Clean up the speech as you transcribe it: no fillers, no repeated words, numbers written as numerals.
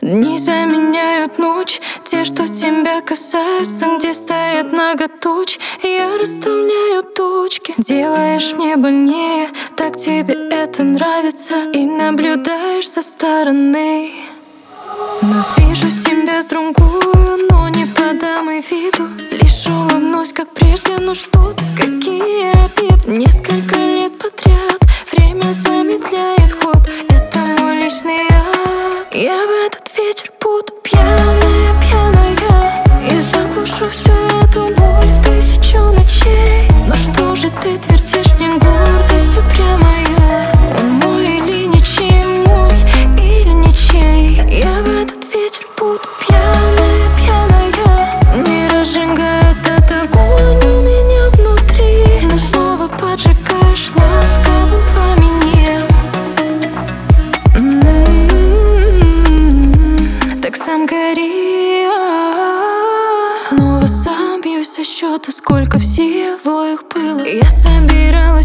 Дни заменяют ночь, те, что тебя касаются, где стоят много туч. Я расставляю точки, делаешь мне больнее. Так тебе это нравится, и наблюдаешь со стороны. Но вижу тебя с другую, но не подам и виду. Лишь улыбнусь, как прежде, но что-то, какие обиды. Несколько лет подряд время замедляет ход. Это мой личный ад. Я в этот вечер буду пьяная, пьяная, и заглушу всю эту боль в 1000 ночей. Но что же ты твердишь мне гордость упрямая? Он мой или ничей, мой или ничей? Я в этот вечер буду пьяная, пьяная, не разжигает этот огонь у меня внутри, но снова поджигаешь ласковым пламенем. Так сам гори. Снова сам бьюсь со счета, сколько всего их было. Я собиралась